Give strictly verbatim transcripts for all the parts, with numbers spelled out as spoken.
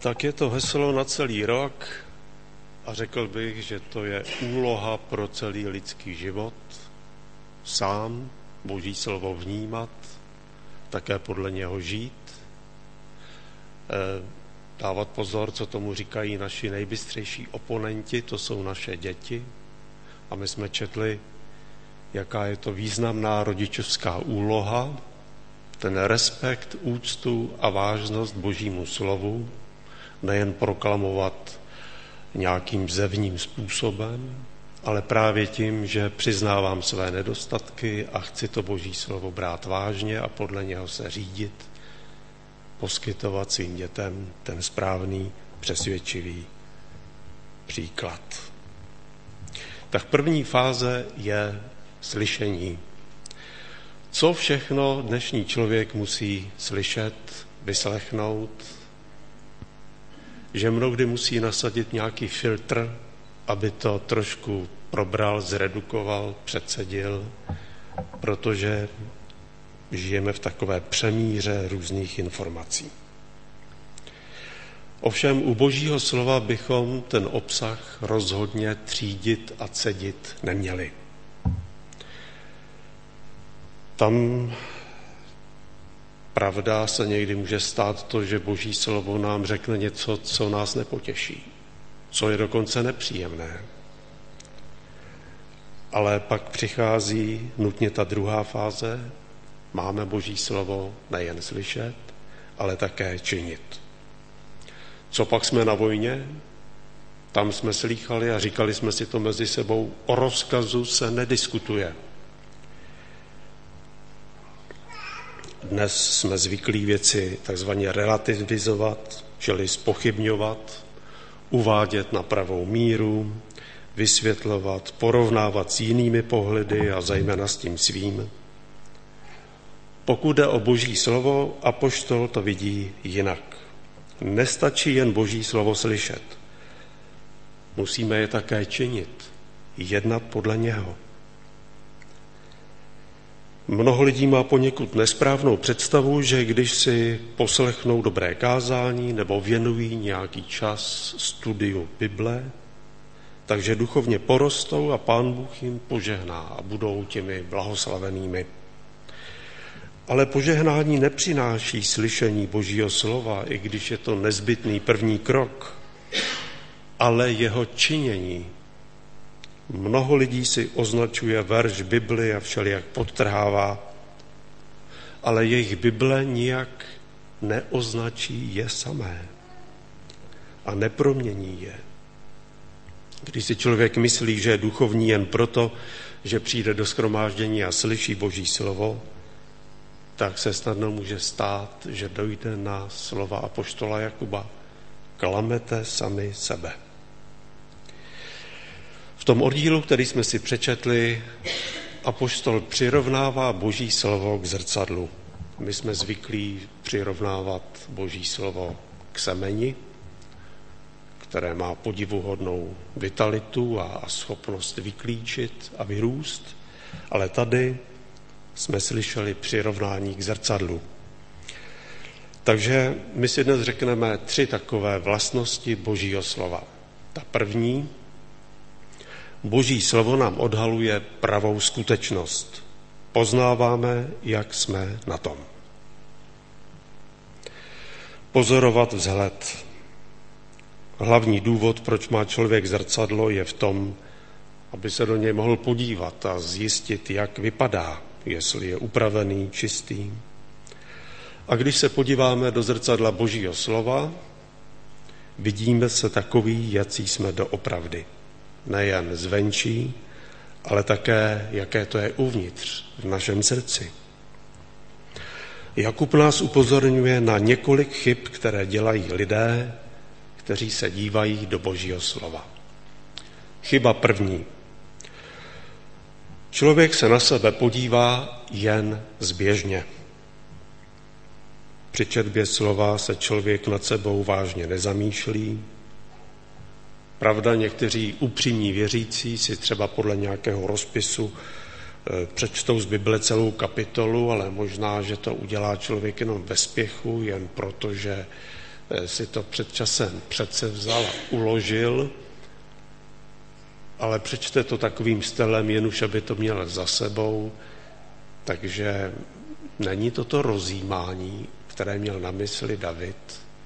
Tak je to heslo na celý rok a řekl bych, že to je úloha pro celý lidský život. Sám Boží slovo vnímat, také podle něho žít, dávat pozor, co tomu říkají naši nejbystřejší oponenti, to jsou naše děti. A my jsme četli, jaká je to významná rodičovská úloha, ten respekt, úctu a vážnost Božímu slovu, nejen proklamovat nějakým zevním způsobem, ale právě tím, že přiznávám své nedostatky a chci to Boží slovo brát vážně a podle něho se řídit, poskytovat svým dětem ten správný, přesvědčivý příklad. Tak první fáze je slyšení. Co všechno dnešní člověk musí slyšet, vyslechnout, že mnohdy musí nasadit nějaký filtr, aby to trošku probral, zredukoval, předsedil, protože žijeme v takové přemíře různých informací. Ovšem u Božího slova bychom ten obsah rozhodně třídit a cedit neměli. Tam pravda se někdy může stát to, že Boží slovo nám řekne něco, co nás nepotěší, co je dokonce nepříjemné. Ale pak přichází nutně ta druhá fáze. Máme Boží slovo nejen slyšet, ale také činit. Co pak jsme na vojně? Tam jsme slýchali a říkali jsme si to mezi sebou, o rozkazu se nediskutuje. Dnes jsme zvyklí věci takzvaně relativizovat, čili zpochybňovat, uvádět na pravou míru, vysvětlovat, porovnávat s jinými pohledy a zejména s tím svým. Pokud jde o Boží slovo, apoštol to vidí jinak. Nestačí jen Boží slovo slyšet. Musíme je také činit, jednat podle něho. Mnoho lidí má poněkud nesprávnou představu, že když si poslechnou dobré kázání nebo věnují nějaký čas studiu Bible, takže duchovně porostou a Pán Bůh jim požehná a budou těmi blahoslavenými. Ale požehnání nepřináší slyšení Božího slova, i když je to nezbytný první krok, ale jeho činění. Mnoho lidí si označuje verš Bibli a všelijak podtrhává, ale jejich Bible nijak neoznačí je samé a nepromění je. Když si člověk myslí, že je duchovní jen proto, že přijde do shromáždění a slyší Boží slovo, tak se snadno může stát, že dojde na slova apoštola Jakuba. Klamete sami sebe. V tom oddílu, který jsme si přečetli, apoštol přirovnává Boží slovo k zrcadlu. My jsme zvyklí přirovnávat Boží slovo k semeni, které má podivuhodnou vitalitu a schopnost vyklíčit a vyrůst, ale tady jsme slyšeli přirovnání k zrcadlu. Takže my si dnes řekneme tři takové vlastnosti Božího slova. Ta první, Boží slovo nám odhaluje pravou skutečnost. Poznáváme, jak jsme na tom. Pozorovat vzhled. Hlavní důvod, proč má člověk zrcadlo, je v tom, aby se do něj mohl podívat a zjistit, jak vypadá, jestli je upravený, čistý. A když se podíváme do zrcadla Božího slova, vidíme se takový, jací jsme doopravdy. Nejen zvenčí, ale také, jaké to je uvnitř, v našem srdci. Jakub nás upozorňuje na několik chyb, které dělají lidé, kteří se dívají do Božího slova. Chyba první. Člověk se na sebe podívá jen zběžně. Při četbě slova se člověk nad sebou vážně nezamýšlí. Pravda, někteří upřímní věřící si třeba podle nějakého rozpisu přečtou z Bible celou kapitolu, ale možná, že to udělá člověk jenom ve spěchu, jen proto, že si to před časem předsevzal a uložil, ale přečte to takovým stylem, jen už aby to měl za sebou, takže není to to rozjímání, které měl na mysli David,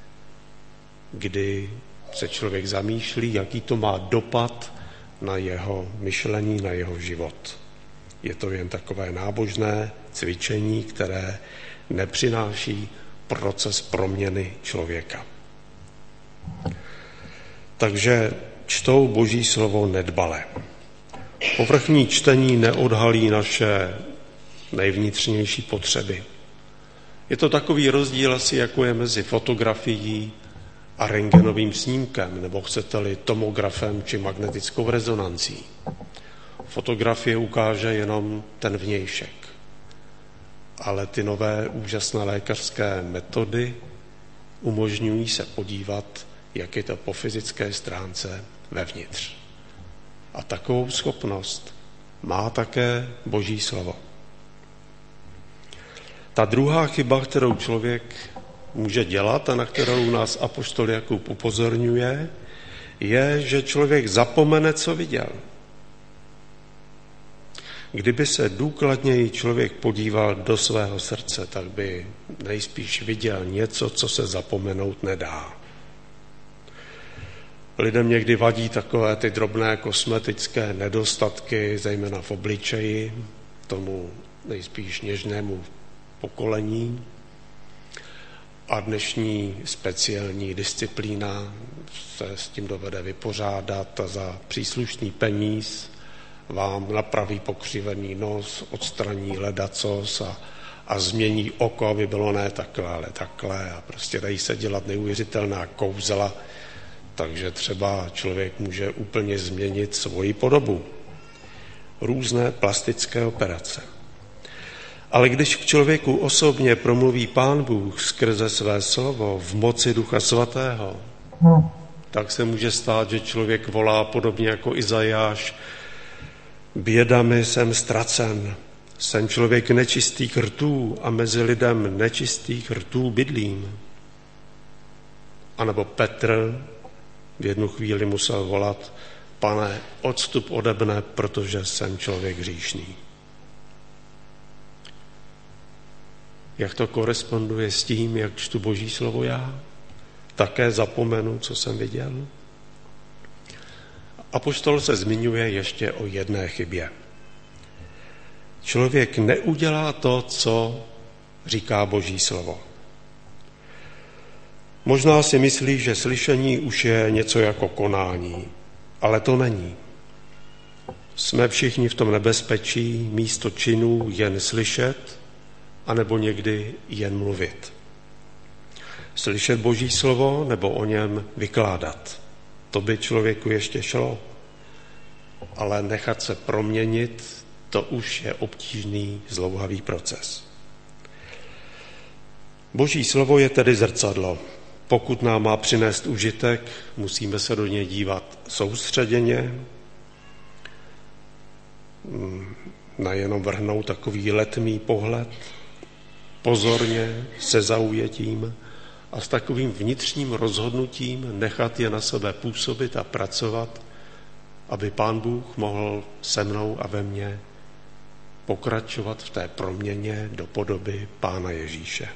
kdy se člověk zamýšlí, jaký to má dopad na jeho myšlení, na jeho život. Je to jen takové nábožné cvičení, které nepřináší proces proměny člověka. Takže čtou Boží slovo nedbale. Povrchní čtení neodhalí naše nejvnitřnější potřeby. Je to takový rozdíl asi, jako je mezi fotografií a rentgenovým snímkem, nebo chcete-li tomografem či magnetickou rezonancí. Fotografie ukáže jenom ten vnějšek, ale ty nové úžasné lékařské metody umožňují se podívat, jak je to po fyzické stránce vevnitř. A takovou schopnost má také Boží slovo. Ta druhá chyba, kterou člověk může dělat a na kterou nás apoštol Jakub upozorňuje, je, že člověk zapomene, co viděl. Kdyby se důkladněji člověk podíval do svého srdce, tak by nejspíš viděl něco, co se zapomenout nedá. Lidem někdy vadí takové ty drobné kosmetické nedostatky, zejména v obličeji, tomu nejspíš něžnému pokolení. A dnešní speciální disciplína se s tím dovede vypořádat a za příslušný peníz vám napraví pokřivený nos, odstraní ledacos a, a změní oko, aby bylo ne takhle, ale takhle. A prostě dají se dělat neuvěřitelná kouzla, takže třeba člověk může úplně změnit svoji podobu. Různé plastické operace. Ale když k člověku osobně promluví Pán Bůh skrze své slovo v moci Ducha Svatého, tak se může stát, že člověk volá podobně jako Izajáš: bědami jsem ztracen, jsem člověk nečistých rtů a mezi lidem nečistých rtů bydlím. A nebo Petr v jednu chvíli musel volat: Pane, odstup ode mne, protože jsem člověk hříšný. Jak to koresponduje s tím, jak čtu Boží slovo já? Také zapomenu, co jsem viděl? Apoštol se zmiňuje ještě o jedné chybě. Člověk neudělá to, co říká Boží slovo. Možná si myslí, že slyšení už je něco jako konání, ale to není. Jsme všichni v tom nebezpečí místo činů jen slyšet, anebo někdy jen mluvit. Slyšet Boží slovo nebo o něm vykládat. To by člověku ještě šlo. Ale nechat se proměnit, to už je obtížný, zdlouhavý proces. Boží slovo je tedy zrcadlo. Pokud nám má přinést užitek, musíme se do něj dívat soustředěně, nejenom vrhnout takový letmý pohled, pozorně, se zaujetím a s takovým vnitřním rozhodnutím nechat je na sebe působit a pracovat, aby Pán Bůh mohl se mnou a ve mně pokračovat v té proměně do podoby Pána Ježíše.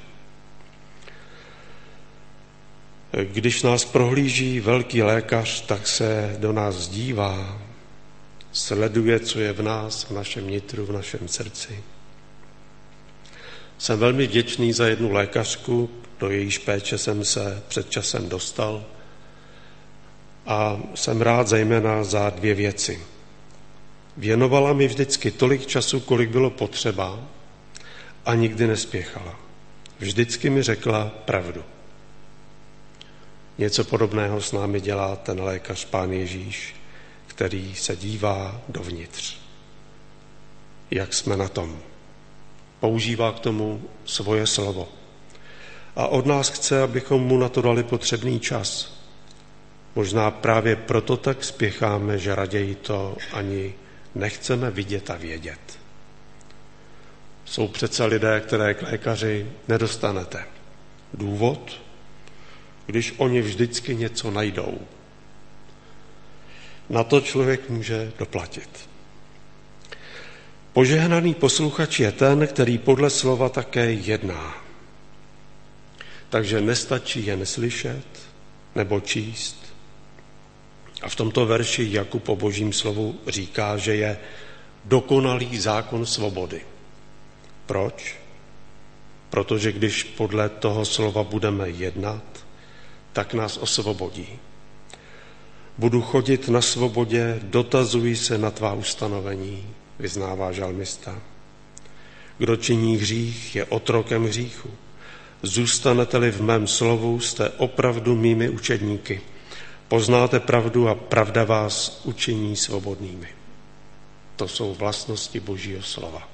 Když nás prohlíží velký lékař, tak se do nás dívá, sleduje, co je v nás, v našem nitru, v našem srdci. Jsem velmi vděčný za jednu lékařku, do jejíž péče jsem se před časem dostal, a jsem rád zejména za dvě věci. Věnovala mi vždycky tolik času, kolik bylo potřeba, a nikdy nespěchala. Vždycky mi řekla pravdu. Něco podobného s námi dělá ten lékař Pán Ježíš, který se dívá dovnitř. Jak jsme na tom? Používá k tomu svoje slovo. A od nás chce, abychom mu na to dali potřebný čas. Možná právě proto tak spěcháme, že raději to ani nechceme vidět a vědět. Jsou přece lidé, které k lékaři nedostanete. Důvod? když oni vždycky něco najdou. Na to člověk může doplatit. Požehnaný posluchač je ten, který podle slova také jedná. Takže nestačí jen slyšet nebo číst. A v tomto verši Jakub o Božím slovu říká, že je dokonalý zákon svobody. Proč? Protože když podle toho slova budeme jednat, tak nás osvobodí. Budu chodit na svobodě, dotazuji se na tvá ustanovení, vyznává žalmista. Kdo činí hřích, je otrokem hříchu. Zůstanete-li v mém slovu, jste opravdu mými učedníky. Poznáte pravdu a pravda vás učiní svobodnými. To jsou vlastnosti Božího slova.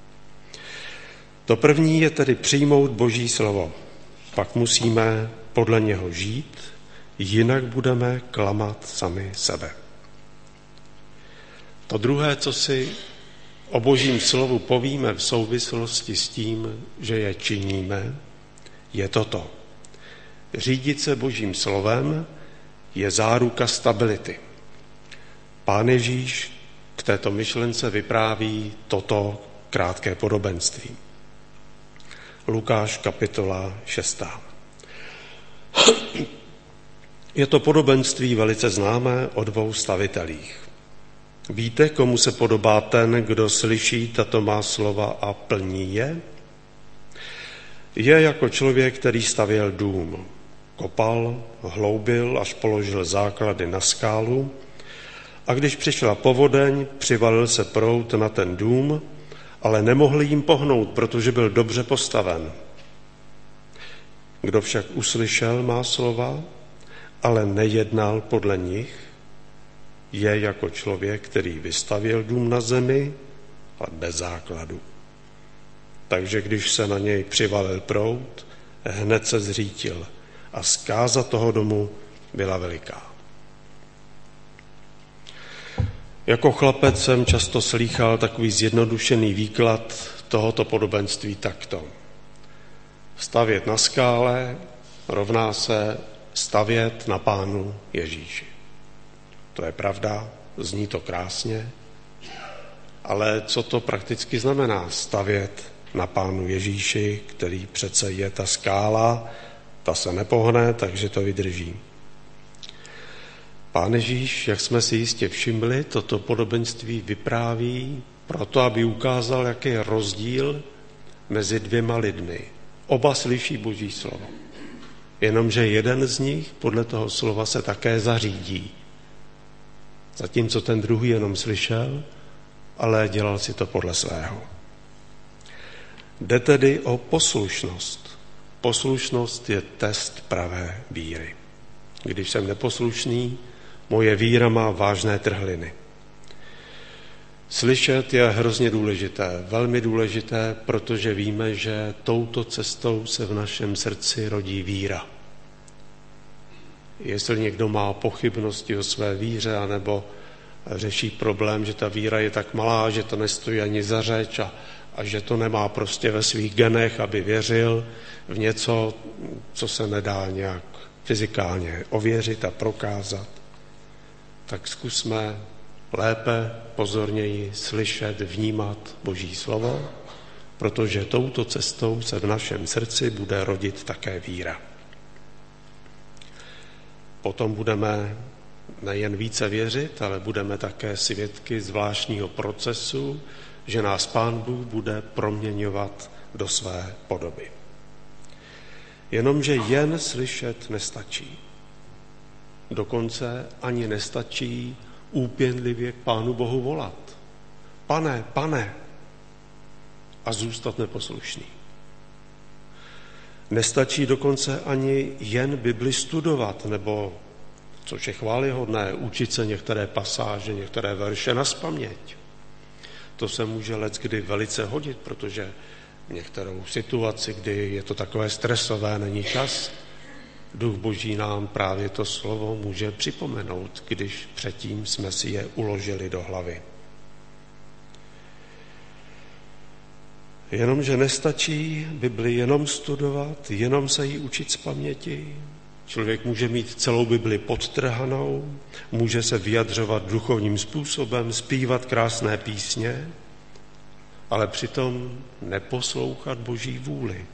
To první je tedy přijmout Boží slovo. Pak musíme podle něho žít, jinak budeme klamat sami sebe. To druhé, co si o Božím slovu povíme v souvislosti s tím, že je činíme, je toto. Řídit se Božím slovem je záruka stability. Pán Ježíš k této myšlence vypráví toto krátké podobenství. Lukáš kapitola šestá. Je to podobenství velice známé o dvou stavitelích. Víte, komu se podobá ten, kdo slyší tato má slova a plní je? Je jako člověk, který stavěl dům. Kopal, hloubil, až položil základy na skálu a když přišla povodeň, přivalil se proud na ten dům, ale nemohli jim pohnout, protože byl dobře postaven. Kdo však uslyšel má slova, ale nejednal podle nich, je jako člověk, který vystavěl dům na zemi, ale bez základu. Takže když se na něj přivalil proud, hned se zřítil a zkáza toho domu byla veliká. Jako chlapec jsem často slýchal takový zjednodušený výklad tohoto podobenství takto. Stavět na skále rovná se stavět na Pánu Ježíši. To je pravda, zní to krásně, ale co to prakticky znamená stavět na Pánu Ježíši, který přece je ta skála, ta se nepohne, takže to vydrží. Pán Ježíš, jak jsme si jistě všimli, toto podobenství vypráví proto, aby ukázal, jaký je rozdíl mezi dvěma lidmi. Oba slyší Boží slovo. Jenomže jeden z nich podle toho slova se také zařídí. Zatímco ten druhý jenom slyšel, ale dělal si to podle svého. Jde tedy o poslušnost. Poslušnost je test pravé víry. Když jsem neposlušný, moje víra má vážné trhliny. Slyšet je hrozně důležité, velmi důležité, protože víme, že touto cestou se v našem srdci rodí víra. Jestli někdo má pochybnosti o své víře, anebo řeší problém, že ta víra je tak malá, že to nestojí ani za řeč a, a že to nemá prostě ve svých genech, aby věřil v něco, co se nedá nějak fyzikálně ověřit a prokázat, tak zkusme lépe, pozorněji slyšet, vnímat Boží slovo, protože touto cestou se v našem srdci bude rodit také víra. Potom budeme nejen více věřit, ale budeme také svědky zvláštního procesu, že nás Pán Bůh bude proměňovat do své podoby. Jenomže jen slyšet nestačí. Dokonce ani nestačí úpěnlivě k Pánu Bohu volat. Pane, pane, a zůstat neposlušný. Nestačí dokonce ani jen Bibli studovat, nebo, což je chvályhodné, učit se některé pasáže, některé verše nazpaměť. To se může leckdy velice hodit, protože v některou situaci, kdy je to takové stresové, není čas, Duch Boží nám právě to slovo může připomenout, když předtím jsme si je uložili do hlavy. Jenomže nestačí Bibli jenom studovat, jenom se jí učit z paměti, Člověk může mít celou Bibli podtrhanou, může se vyjadřovat duchovním způsobem, zpívat krásné písně, ale přitom neposlouchat Boží vůli.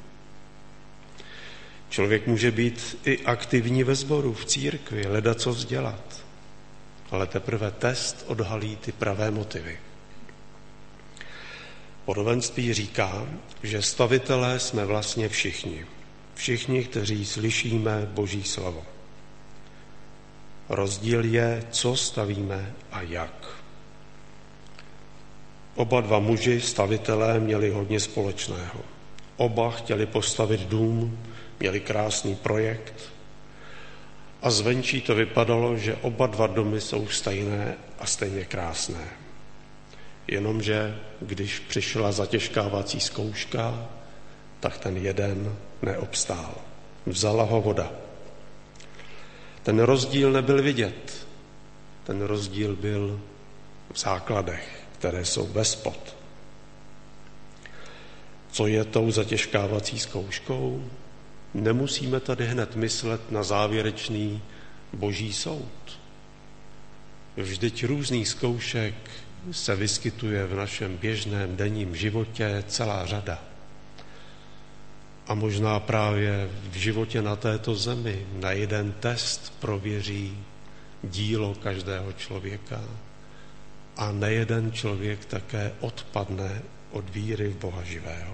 Člověk může být i aktivní ve sboru, v církvi, ledacos dělat, ale teprve test odhalí ty pravé motivy. Podobenství říká, že stavitelé jsme vlastně všichni. Všichni, kteří slyšíme Boží slovo. Rozdíl je, co stavíme a jak. Oba dva muži, stavitelé, měli hodně společného. Oba chtěli postavit dům, měli krásný projekt a zvenčí to vypadalo, že oba dva domy jsou stejné a stejně krásné. Jenomže když přišla zatěžkávací zkouška, tak ten jeden neobstál. Vzala ho voda. Ten rozdíl nebyl vidět. Ten rozdíl byl v základech, které jsou vespod. Co je tou zatěžkávací zkouškou? Nemusíme tady hned myslet na závěrečný Boží soud. Vždyť různých zkoušek se vyskytuje v našem běžném denním životě celá řada. A možná právě v životě na této zemi na jeden test prověří dílo každého člověka a nejeden člověk také odpadne od víry v Boha živého.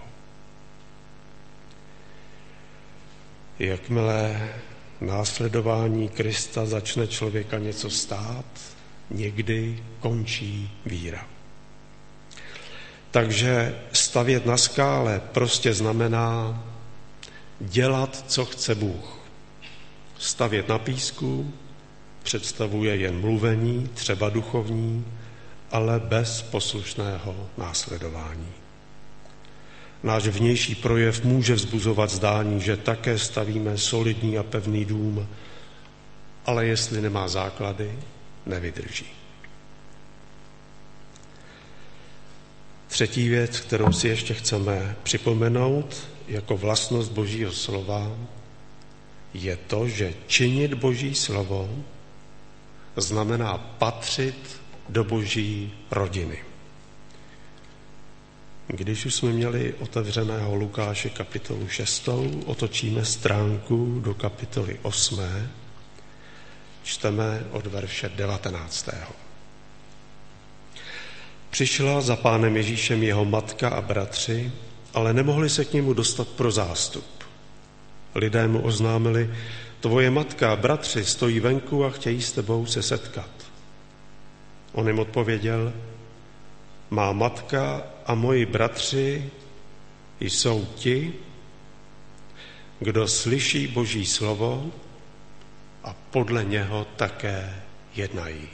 Jakmile následování Krista začne člověka něco stát, někdy končí víra. Takže stavět na skále prostě znamená dělat, co chce Bůh. Stavět na písku představuje jen mluvení, třeba duchovní, ale bez poslušného následování. Náš vnější projev může vzbuzovat zdání, že také stavíme solidní a pevný dům, ale jestli nemá základy, nevydrží. Třetí věc, kterou si ještě chceme připomenout jako vlastnost Božího slova, je to, že činit Boží slovo znamená patřit do Boží rodiny. Když už jsme měli otevřeného Lukáše kapitolu šestou, otočíme stránku do kapitoly osmé, čteme od verše devatenáctého. Přišla za Pánem Ježíšem jeho matka a bratři, ale nemohli se k němu dostat pro zástup. Lidé mu oznámili, tvoje matka a bratři stojí venku a chtějí s tebou se setkat. On jim odpověděl, má matka a moji bratři jsou ti, kdo slyší Boží slovo a podle něho také jednají.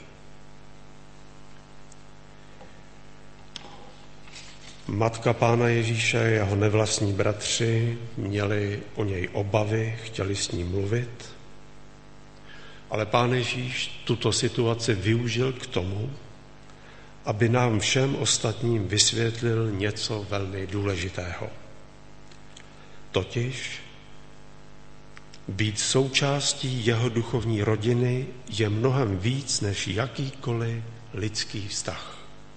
Matka Pána Ježíše, jeho nevlastní bratři, měli o něj obavy, chtěli s ním mluvit, ale Pán Ježíš tuto situaci využil k tomu, aby nám všem ostatním vysvětlil něco velmi důležitého. Totiž být součástí jeho duchovní rodiny je mnohem víc než jakýkoliv lidský vztah.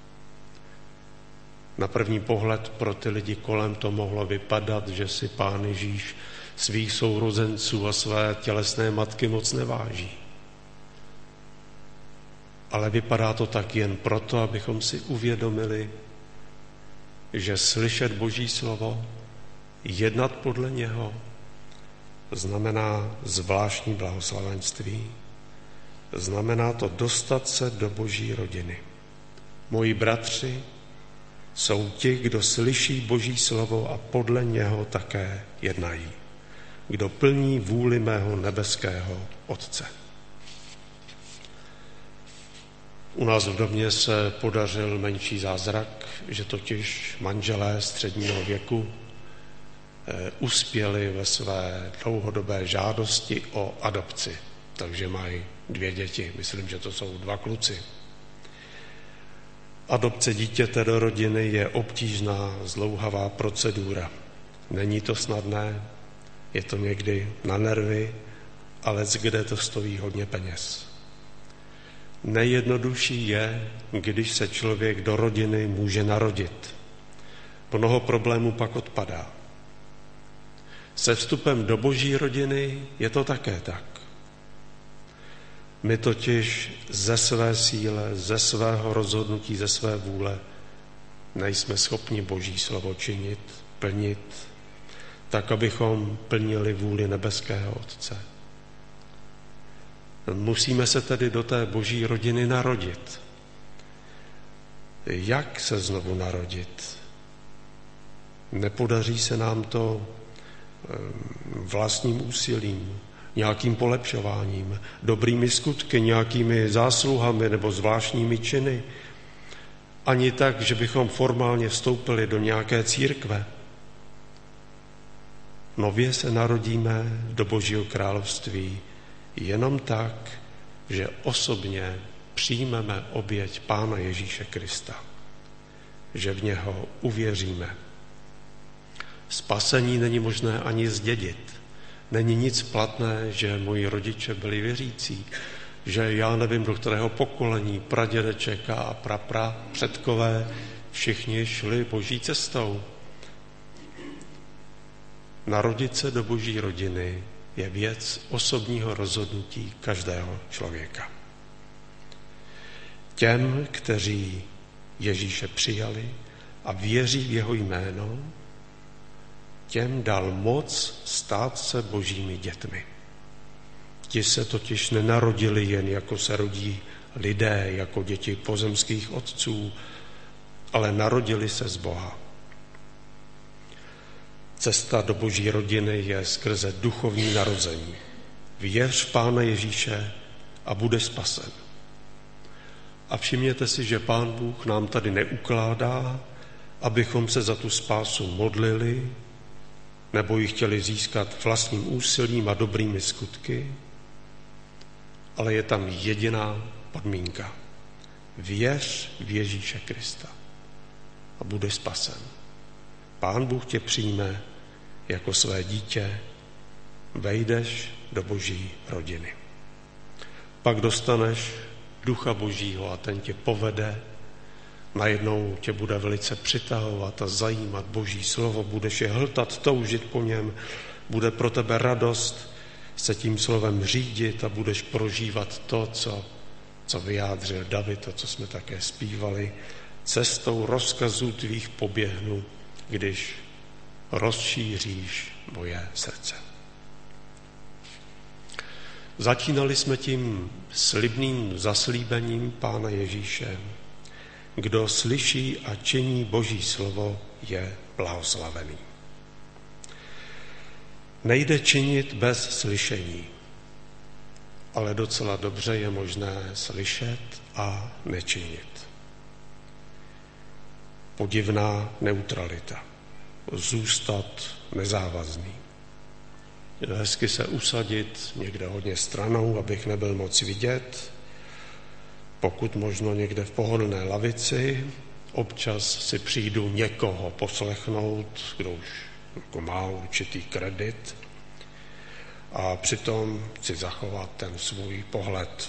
Na první pohled pro ty lidi kolem to mohlo vypadat, že si Pán Ježíš svých sourozenců a své tělesné matky moc neváží. Ale vypadá to tak jen proto, abychom si uvědomili, že slyšet Boží slovo, jednat podle něho, znamená zvláštní blahoslavenství. Znamená to dostat se do Boží rodiny. Moji bratři jsou ti, kdo slyší Boží slovo a podle něho také jednají. Kdo plní vůli mého nebeského Otce. U nás v domě se podařil menší zázrak, že totiž manželé středního věku eh, uspěli ve své dlouhodobé žádosti o adopci. Takže mají dvě děti, myslím, že to jsou dva kluci. Adopce dítěte do rodiny je obtížná, zdlouhavá procedura. Není to snadné, je to někdy na nervy ale kde to stojí hodně peněz. Nejjednodušší je, když se člověk do rodiny může narodit. Mnoho problémů pak odpadá. Se vstupem do Boží rodiny je to také tak. My totiž ze své síle, ze svého rozhodnutí, ze své vůle nejsme schopni Boží slovo činit, plnit, tak, abychom plnili vůli nebeského Otce. Musíme se tedy do té Boží rodiny narodit. Jak se znovu narodit? Nepodaří se nám to vlastním úsilím, nějakým polepšováním, dobrými skutky, nějakými zásluhami nebo zvláštními činy. Ani tak, že bychom formálně vstoupili do nějaké církve. Nově se narodíme do Božího království jenom tak, že osobně přijmeme oběť Pána Ježíše Krista, že v něho uvěříme. Spasení není možné ani zdědit. Není nic platné, že moji rodiče byli věřící, že já nevím, do kterého pokolení pradědeček a prapra předkové všichni šli Boží cestou. Narodit se do Boží rodiny je věc osobního rozhodnutí každého člověka. Těm, kteří Ježíše přijali a věří v jeho jméno, těm dal moc stát se Božími dětmi. Ti se totiž nenarodili jen jako se rodí lidé, jako děti pozemských otců, ale narodili se z Boha. Cesta do Boží rodiny je skrze duchovní narození. Věř v Pána Ježíše a budeš spasen. A všimněte si, že Pán Bůh nám tady neukládá, abychom se za tu spásu modlili, nebo ji chtěli získat vlastním úsilím a dobrými skutky, ale je tam jediná podmínka. Věř v Ježíše Krista a budeš spasen. Pán Bůh tě přijme jako své dítě, vejdeš do Boží rodiny. Pak dostaneš Ducha Božího a ten tě povede, najednou tě bude velice přitahovat a zajímat Boží slovo, budeš je hltat, toužit po něm, bude pro tebe radost se tím slovem řídit a budeš prožívat to, co, co vyjádřil David, to, co jsme také zpívali, cestou rozkazů tvých poběhnu, když rozšíříš moje srdce. Začínali jsme tím slibným zaslíbením Pána Ježíše. Kdo slyší a činí Boží slovo, je blahoslavený. Nejde činit bez slyšení, ale docela dobře je možné slyšet a nečinit. Podivná neutralita. Zůstat nezávazný. Hezky se usadit někde hodně stranou, abych nebyl moc vidět, pokud možno někde v pohodlné lavici, občas si přijdu někoho poslechnout, kdo už jako má určitý kredit a přitom chci zachovat ten svůj pohled.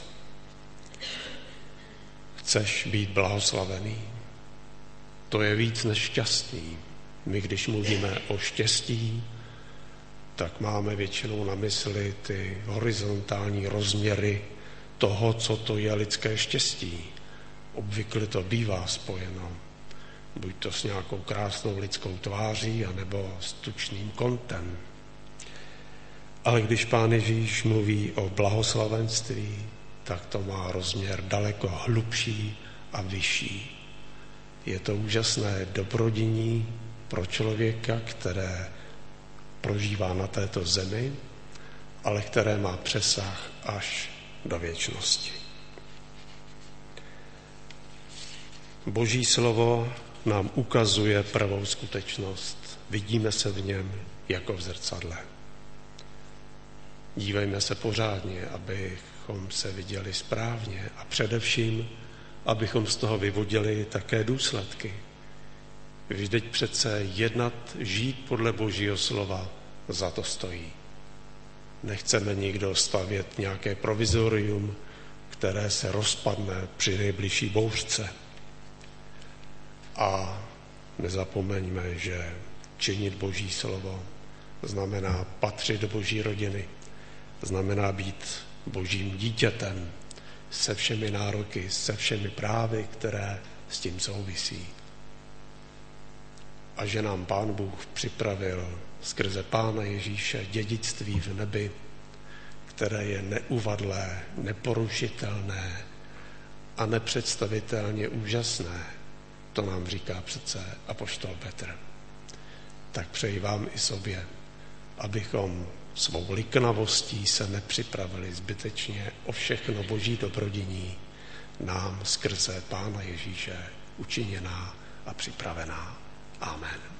Chceš být blahoslavený? To je víc než šťastný. My, když mluvíme o štěstí, tak máme většinou na mysli ty horizontální rozměry toho, co to je lidské štěstí. Obvykle to bývá spojeno buď to s nějakou krásnou lidskou tváří, anebo s tučným kontem. Ale když Pán Ježíš mluví o blahoslavenství, tak to má rozměr daleko hlubší a vyšší. Je to úžasné dobrodiní pro člověka, které prožívá na této zemi, ale které má přesah až do věčnosti. Boží slovo nám ukazuje pravou skutečnost. Vidíme se v něm jako v zrcadle. Dívejme se pořádně, abychom se viděli správně a především, abychom z toho vyvodili také důsledky. Vždyť přece jednat, žít podle Božího slova, za to stojí. Nechceme nikdo stavět nějaké provizorium, které se rozpadne při nejbližší bouřce. A nezapomeňme, že činit Boží slovo znamená patřit do Boží rodiny, znamená být Božím dítětem se všemi nároky, se všemi právy, které s tím souvisí. A že nám Pán Bůh připravil skrze Pána Ježíše dědictví v nebi, které je neuvadlé, neporušitelné a nepředstavitelně úžasné. To nám říká přece apoštol Petr. Tak přeji vám i sobě, abychom svou liknavostí se nepřipravili zbytečně o všechno Boží dobrodiní nám skrze Pána Ježíše učiněná a připravená. Amen.